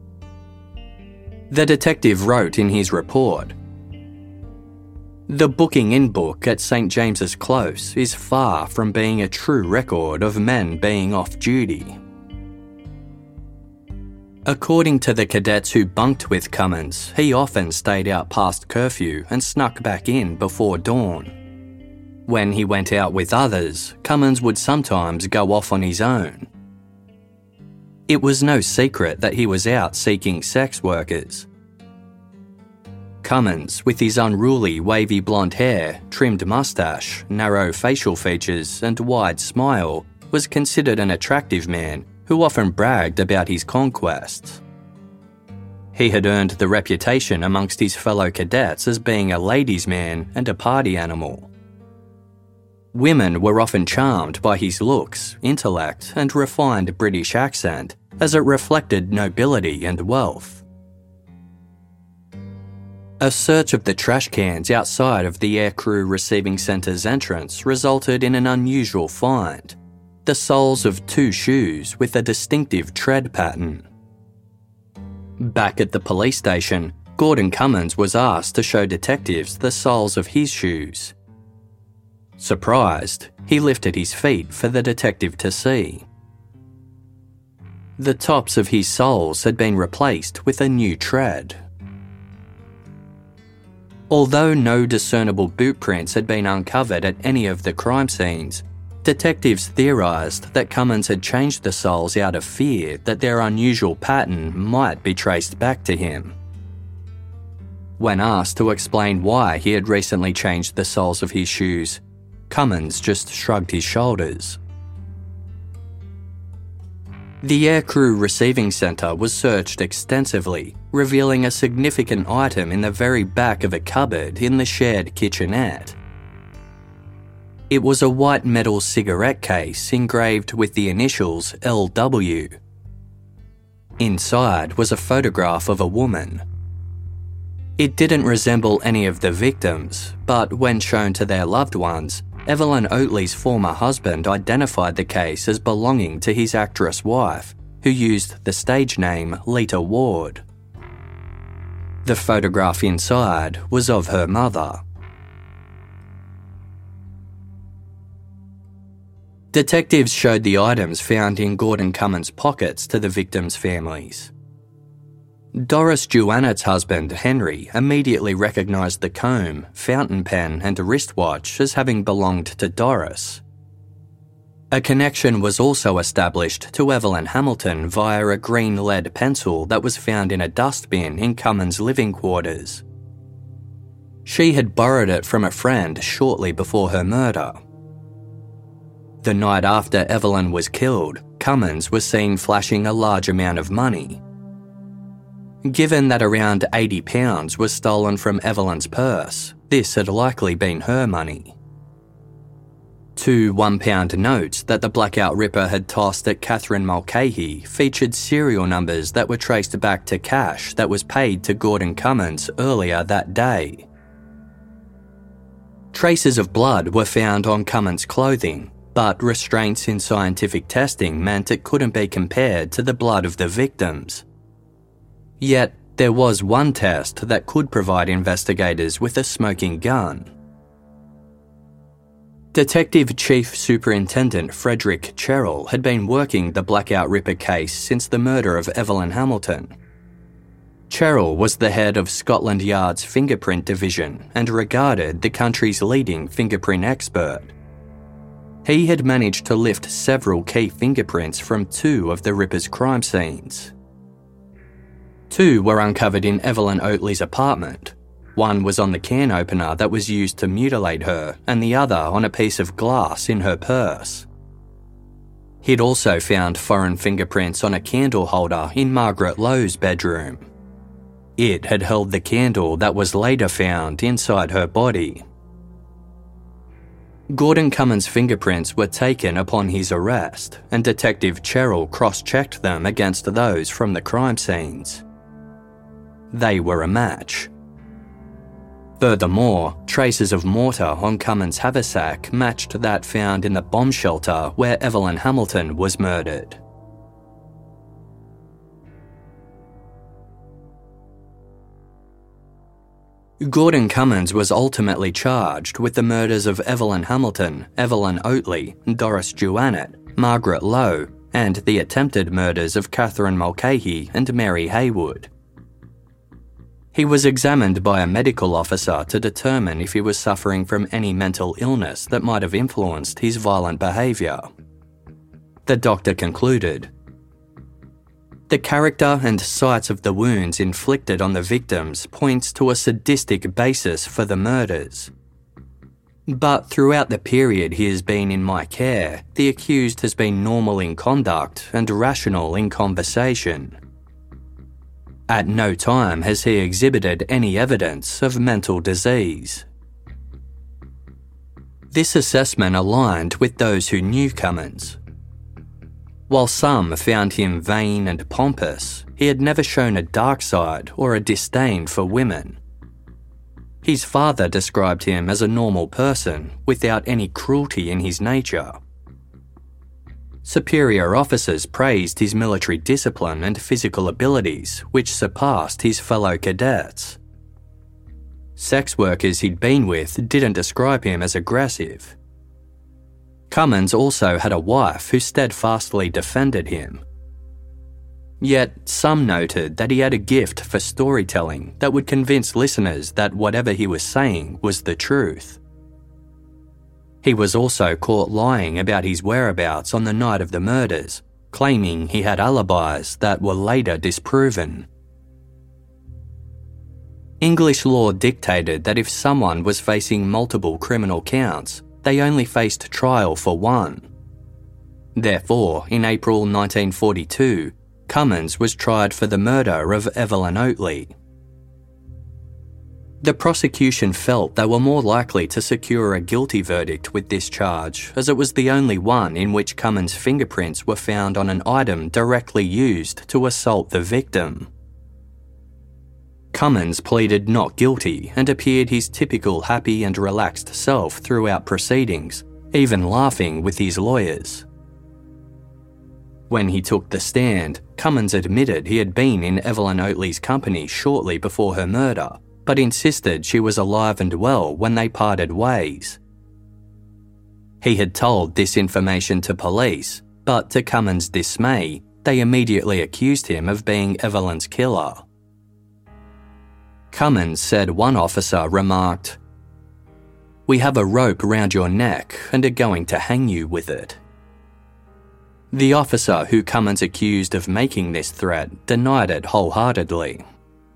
The detective wrote in his report, "The booking-in book at Saint James's Close is far from being a true record of men being off duty." According to the cadets who bunked with Cummins, he often stayed out past curfew and snuck back in before dawn. When he went out with others, Cummins would sometimes go off on his own. It was no secret that he was out seeking sex workers. Cummins, with his unruly wavy blonde hair, trimmed moustache, narrow facial features and wide smile, was considered an attractive man who often bragged about his conquests. He had earned the reputation amongst his fellow cadets as being a ladies' man and a party animal. Women were often charmed by his looks, intellect and refined British accent, as it reflected nobility and wealth. A search of the trash cans outside of the Aircrew Receiving Centre's entrance resulted in an unusual find: the soles of two shoes with a distinctive tread pattern. Back at the police station, Gordon Cummins was asked to show detectives the soles of his shoes. Surprised, he lifted his feet for the detective to see. The tops of his soles had been replaced with a new tread. Although no discernible boot prints had been uncovered at any of the crime scenes, detectives theorised that Cummins had changed the soles out of fear that their unusual pattern might be traced back to him. When asked to explain why he had recently changed the soles of his shoes, Cummins just shrugged his shoulders. The Aircrew Receiving Centre was searched extensively, revealing a significant item in the very back of a cupboard in the shared kitchenette. It was a white metal cigarette case engraved with the initials L W. Inside was a photograph of a woman. It didn't resemble any of the victims, but when shown to their loved ones, Evelyn Oatley's former husband identified the case as belonging to his actress wife, who used the stage name Lita Ward. The photograph inside was of her mother. Detectives showed the items found in Gordon Cummins' pockets to the victims' families. Doris Juanet's husband, Henry, immediately recognised the comb, fountain pen and wristwatch as having belonged to Doris. A connection was also established to Evelyn Hamilton via a green lead pencil that was found in a dustbin in Cummins' living quarters. She had borrowed it from a friend shortly before her murder. The night after Evelyn was killed, Cummins was seen flashing a large amount of money. Given that around eighty pounds was stolen from Evelyn's purse, this had likely been her money. Two one-pound notes that the Blackout Ripper had tossed at Catherine Mulcahy featured serial numbers that were traced back to cash that was paid to Gordon Cummins earlier that day. Traces of blood were found on Cummins' clothing, but restraints in scientific testing meant it couldn't be compared to the blood of the victims. Yet, there was one test that could provide investigators with a smoking gun. Detective Chief Superintendent Frederick Cherrell had been working the Blackout Ripper case since the murder of Evelyn Hamilton. Cherrell was the head of Scotland Yard's fingerprint division and regarded the country's leading fingerprint expert. He had managed to lift several key fingerprints from two of the Ripper's crime scenes. Two were uncovered in Evelyn Oatley's apartment. One was on the can opener that was used to mutilate her, and the other on a piece of glass in her purse. He'd also found foreign fingerprints on a candle holder in Margaret Lowe's bedroom. It had held the candle that was later found inside her body. Gordon Cummins' fingerprints were taken upon his arrest, and Detective Cherrell cross-checked them against those from the crime scenes. They were a match. Furthermore, traces of mortar on Cummins' haversack matched that found in the bomb shelter where Evelyn Hamilton was murdered. Gordon Cummins was ultimately charged with the murders of Evelyn Hamilton, Evelyn Oatley, Doris Juanet, Margaret Lowe, and the attempted murders of Catherine Mulcahy and Mary Haywood. He was examined by a medical officer to determine if he was suffering from any mental illness that might have influenced his violent behaviour. The doctor concluded, "The character and sites of the wounds inflicted on the victims points to a sadistic basis for the murders. But throughout the period he has been in my care, the accused has been normal in conduct and rational in conversation. At no time has he exhibited any evidence of mental disease." This assessment aligned with those who knew Cummins. While some found him vain and pompous, he had never shown a dark side or a disdain for women. His father described him as a normal person without any cruelty in his nature. superior officers praised his military discipline and physical abilities, which surpassed his fellow cadets. Sex workers he'd been with didn't describe him as aggressive. Cummins also had a wife who steadfastly defended him. Yet some noted that he had a gift for storytelling that would convince listeners that whatever he was saying was the truth. He was also caught lying about his whereabouts on the night of the murders, claiming he had alibis that were later disproven. English law dictated that if someone was facing multiple criminal counts, they only faced trial for one. Therefore, in April nineteen forty-two, Cummins was tried for the murder of Evelyn Oatley. The prosecution felt they were more likely to secure a guilty verdict with this charge, as it was the only one in which Cummins' fingerprints were found on an item directly used to assault the victim. Cummins pleaded not guilty and appeared his typical happy and relaxed self throughout proceedings, even laughing with his lawyers. When he took the stand, Cummins admitted he had been in Evelyn Oatley's company shortly before her murder, but insisted she was alive and well when they parted ways. He had told this information to police, but to Cummins' dismay, they immediately accused him of being Evelyn's killer. Cummins said one officer remarked, "We have a rope round your neck and are going to hang you with it." The officer who Cummins accused of making this threat denied it wholeheartedly.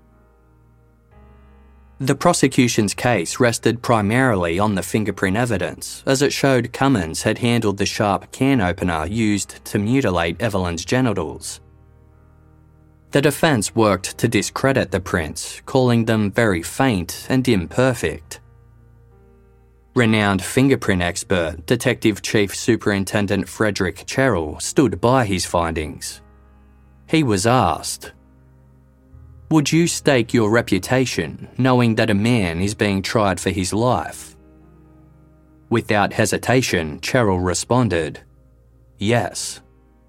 The prosecution's case rested primarily on the fingerprint evidence, as it showed Cummins had handled the sharp can opener used to mutilate Evelyn's genitals. The defence worked to discredit the prints, calling them very faint and imperfect. Renowned fingerprint expert, Detective Chief Superintendent Frederick Cherrell, stood by his findings. He was asked, "Would you stake your reputation knowing that a man is being tried for his life?" Without hesitation, Cherrell responded, "Yes."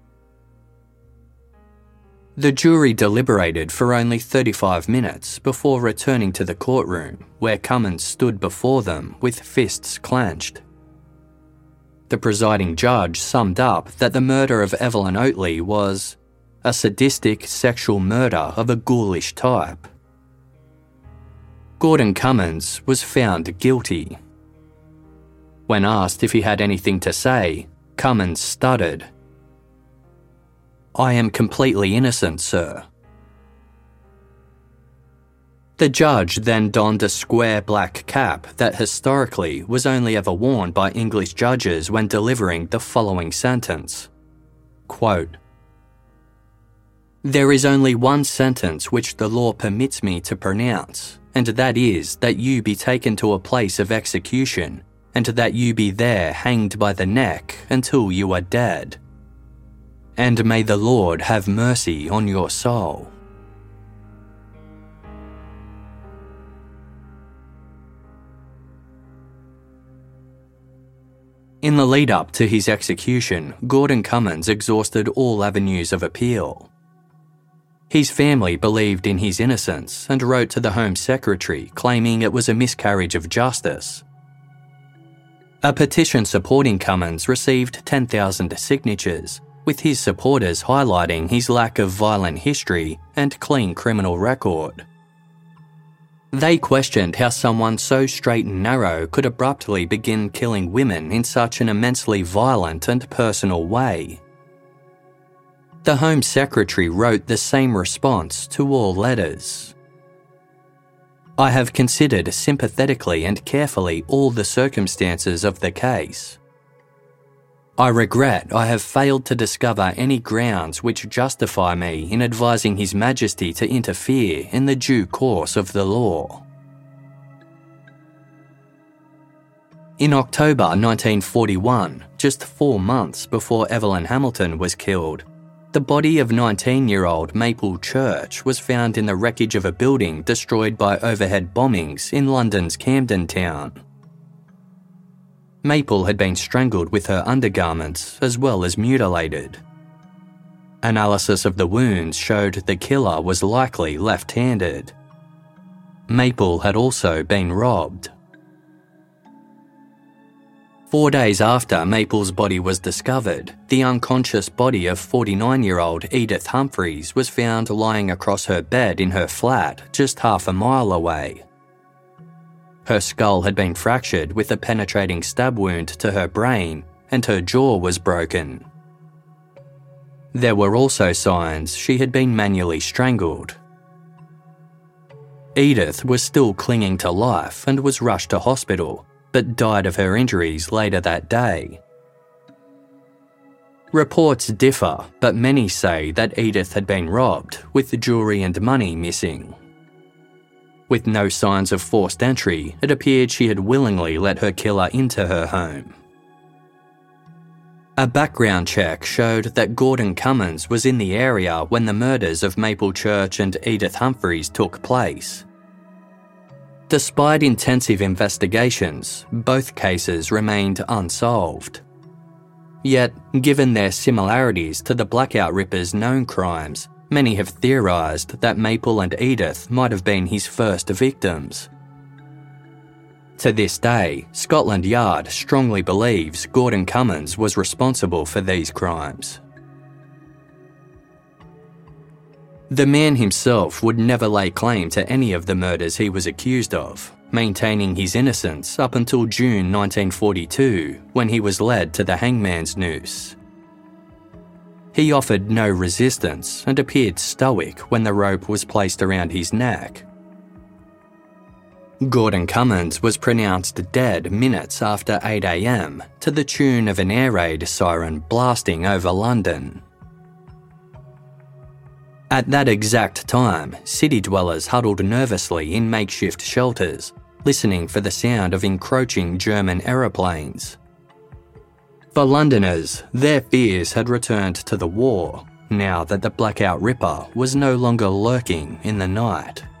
The jury deliberated for only thirty-five minutes before returning to the courtroom, where Cummins stood before them with fists clenched. The presiding judge summed up that the murder of Evelyn Oatley was a sadistic sexual murder of a ghoulish type. Gordon Cummins was found guilty. When asked if he had anything to say, Cummins stuttered, "I am completely innocent, sir." The judge then donned a square black cap that historically was only ever worn by English judges when delivering the following sentence. Quote, "There is only one sentence which the law permits me to pronounce, and that is that you be taken to a place of execution, and that you be there hanged by the neck until you are dead. And may the Lord have mercy on your soul." In the lead-up to his execution, Gordon Cummins exhausted all avenues of appeal. His family believed in his innocence and wrote to the Home Secretary claiming it was a miscarriage of justice. A petition supporting Cummins received ten thousand signatures, with his supporters highlighting his lack of violent history and clean criminal record. They questioned how someone so straight and narrow could abruptly begin killing women in such an immensely violent and personal way. The Home Secretary wrote the same response to all letters. "I have considered sympathetically and carefully all the circumstances of the case. I regret I have failed to discover any grounds which justify me in advising His Majesty to interfere in the due course of the law." In October nineteen forty-one, just four months before Evelyn Hamilton was killed, the body of nineteen-year-old Maple Church was found in the wreckage of a building destroyed by overhead bombings in London's Camden Town. Maple had been strangled with her undergarments as well as mutilated. Analysis of the wounds showed the killer was likely left-handed. Maple had also been robbed. Four days after Maple's body was discovered, the unconscious body of forty-nine-year-old Edith Humphreys was found lying across her bed in her flat just half a mile away. Her skull had been fractured with a penetrating stab wound to her brain, and her jaw was broken. There were also signs she had been manually strangled. Edith was still clinging to life and was rushed to hospital, but died of her injuries later that day. Reports differ, but many say that Edith had been robbed, with the jewellery and money missing. With no signs of forced entry, it appeared she had willingly let her killer into her home. A background check showed that Gordon Cummins was in the area when the murders of Maple Church and Edith Humphreys took place. Despite intensive investigations, both cases remained unsolved. Yet, given their similarities to the Blackout Ripper's known crimes, many have theorised that Maple and Edith might have been his first victims. To this day, Scotland Yard strongly believes Gordon Cummins was responsible for these crimes. The man himself would never lay claim to any of the murders he was accused of, maintaining his innocence up until June nineteen forty-two, when he was led to the hangman's noose. He offered no resistance and appeared stoic when the rope was placed around his neck. Gordon Cummins was pronounced dead minutes after eight a m to the tune of an air raid siren blasting over London. At that exact time, city dwellers huddled nervously in makeshift shelters, listening for the sound of encroaching German aeroplanes. For Londoners, their fears had returned to the war, now that the Blackout Ripper was no longer lurking in the night.